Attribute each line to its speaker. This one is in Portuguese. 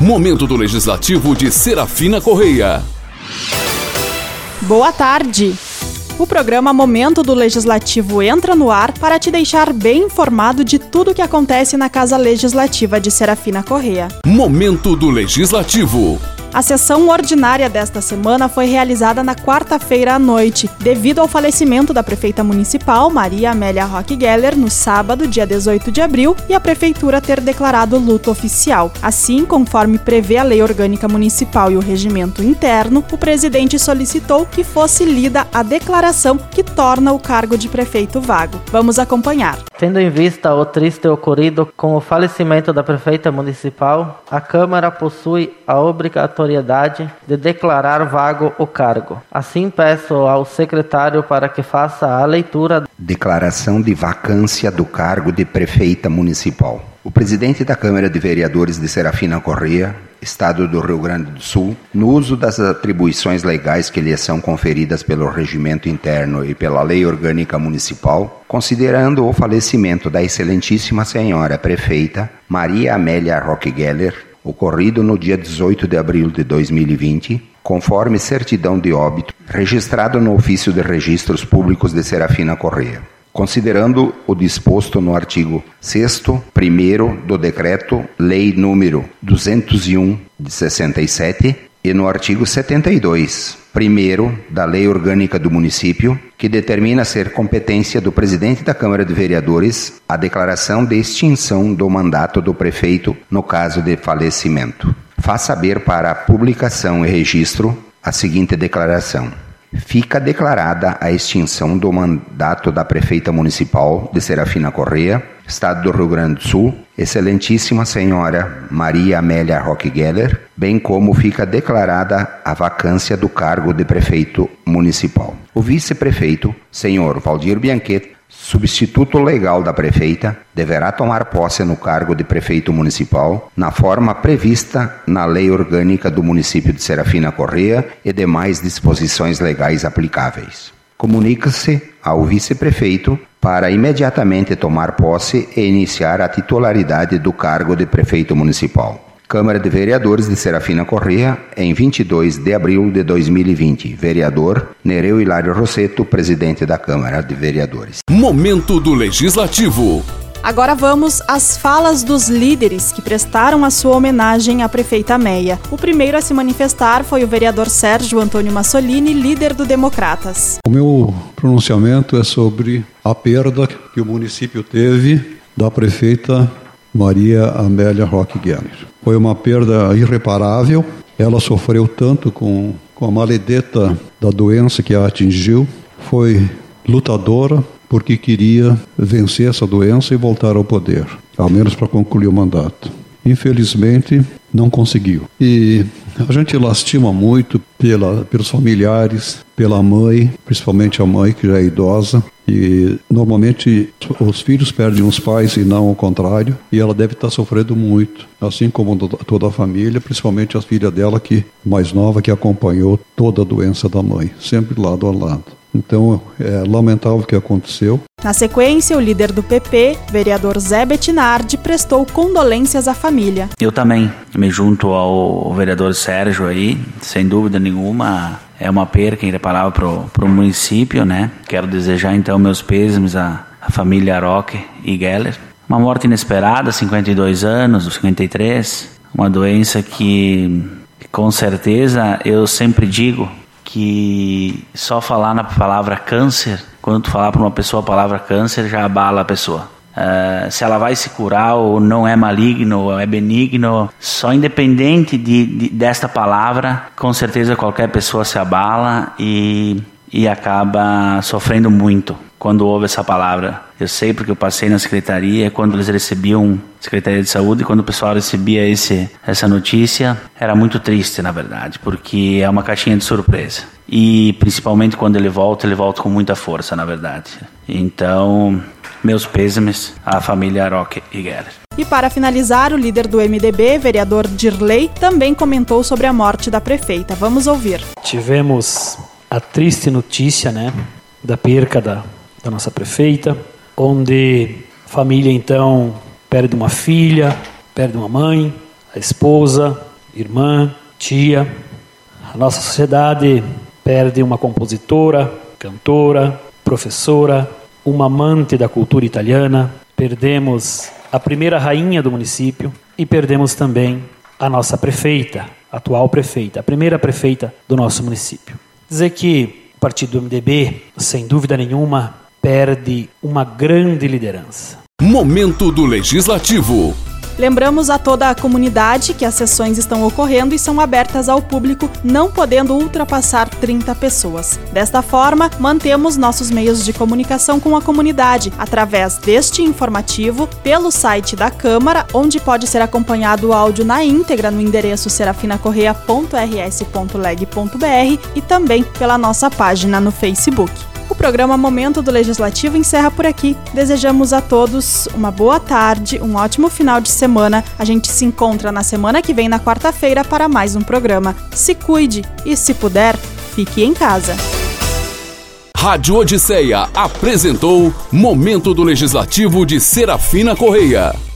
Speaker 1: Momento do Legislativo de Serafina Correia.
Speaker 2: Boa tarde! O programa Momento do Legislativo entra no ar para te deixar bem informado de tudo o que acontece na Casa Legislativa de Serafina Correia.
Speaker 1: Momento do Legislativo.
Speaker 2: A sessão ordinária desta semana foi realizada na quarta-feira à noite, devido ao falecimento da prefeita municipal, Maria Amélia Roque Geller, no sábado, dia 18 de abril, e a prefeitura ter declarado luto oficial. Assim, conforme prevê a Lei Orgânica Municipal e o Regimento Interno, o presidente solicitou que fosse lida a declaração que torna o cargo de prefeito vago. Vamos acompanhar.
Speaker 3: Tendo em vista o triste ocorrido com o falecimento da prefeita municipal, a Câmara possui a obrigatoriedade de declarar vago o cargo. Assim, peço ao secretário para que faça a leitura.
Speaker 4: Declaração de vacância do cargo de prefeita municipal. O presidente da Câmara de Vereadores de Serafina Correia, Estado do Rio Grande do Sul, no uso das atribuições legais que lhe são conferidas pelo Regimento Interno e pela Lei Orgânica Municipal, considerando o falecimento da excelentíssima senhora prefeita Maria Amélia Roque Geller, ocorrido no dia 18 de abril de 2020, conforme certidão de óbito, registrado no Ofício de Registros Públicos de Serafina Correia. Considerando o disposto no artigo 6º, 1º do Decreto-Lei número 201 de 67 e no artigo 72, 1º da Lei Orgânica do Município, que determina ser competência do presidente da Câmara de Vereadores a declaração de extinção do mandato do prefeito no caso de falecimento. Faz saber para a publicação e registro a seguinte declaração. Fica declarada a extinção do mandato da prefeita municipal de Serafina Correia, Estado do Rio Grande do Sul, excelentíssima senhora Maria Amélia Roque Geller, bem como fica declarada a vacância do cargo de prefeito municipal. O vice-prefeito, senhor Valdir Bianchetti, substituto legal da prefeita, deverá tomar posse no cargo de prefeito municipal na forma prevista na Lei Orgânica do Município de Serafina Correia e demais disposições legais aplicáveis. Comunica-se ao vice-prefeito para imediatamente tomar posse e iniciar a titularidade do cargo de prefeito municipal. Câmara de Vereadores de Serafina Correia, em 22 de abril de 2020. Vereador Nereu Hilário Rossetto, presidente da Câmara de Vereadores.
Speaker 1: Momento do Legislativo.
Speaker 2: Agora vamos às falas dos líderes que prestaram a sua homenagem à prefeita Meia. O primeiro a se manifestar foi o vereador Sérgio Antônio Massolini, líder do Democratas.
Speaker 5: O meu pronunciamento é sobre a perda que o município teve da prefeita Maria Amélia Roque Geller. Foi uma perda irreparável. Ela sofreu tanto com a maledeta da doença que a atingiu. Foi lutadora porque queria vencer essa doença e voltar ao poder, ao menos para concluir o mandato. Infelizmente, não conseguiu. E a gente lastima muito pelos familiares, pela mãe, principalmente a mãe que já é idosa. E normalmente os filhos perdem os pais e não ao contrário. E ela deve estar sofrendo muito, assim como toda a família, principalmente a filha dela, que mais nova, que acompanhou toda a doença da mãe, sempre lado a lado. Então, é lamentável o que aconteceu.
Speaker 2: Na sequência, o líder do PP, vereador Zé Bettinardi, prestou condolências à família.
Speaker 6: Eu também me junto ao vereador Sérgio aí, sem dúvida nenhuma, é uma perca irreparável pro município, né? Quero desejar então meus pêsames à família Roque e Geller. Uma morte inesperada, 52 anos, 53, uma doença que com certeza eu sempre digo que só falar na palavra câncer, quando tu falar para uma pessoa a palavra câncer, já abala a pessoa. Se ela vai se curar ou não é maligno ou é benigno, só independente desta palavra, com certeza qualquer pessoa se abala e acaba sofrendo muito quando ouve essa palavra. Eu sei porque eu passei na secretaria, quando eles recebiam, Secretaria de Saúde, quando o pessoal recebia essa notícia, era muito triste, na verdade, porque é uma caixinha de surpresa. E principalmente quando ele volta com muita força, na verdade. Então, meus pêsames à família Roque e Geller.
Speaker 2: E para finalizar, o líder do MDB, vereador Dirley, também comentou sobre a morte da prefeita. Vamos ouvir.
Speaker 7: Tivemos a triste notícia, da perca da nossa prefeita, onde a família então perde uma filha, perde uma mãe, a esposa, irmã, tia. A nossa sociedade perde uma compositora, cantora, professora, uma amante da cultura italiana. Perdemos a primeira rainha do município e perdemos também a nossa prefeita, a atual prefeita, a primeira prefeita do nosso município. Dizer que o partido do MDB, sem dúvida nenhuma, perde uma grande liderança.
Speaker 1: Momento do Legislativo.
Speaker 2: Lembramos a toda a comunidade que as sessões estão ocorrendo e são abertas ao público, não podendo ultrapassar 30 pessoas. Desta forma, mantemos nossos meios de comunicação com a comunidade, através deste informativo, pelo site da Câmara, onde pode ser acompanhado o áudio na íntegra no endereço serafinacorreia.rs.leg.br e também pela nossa página no Facebook. O programa Momento do Legislativo encerra por aqui. Desejamos a todos uma boa tarde, um ótimo final de semana. A gente se encontra na semana que vem, na quarta-feira, para mais um programa. Se cuide e, se puder, fique em casa.
Speaker 1: Rádio Odisseia apresentou Momento do Legislativo de Serafina Correia.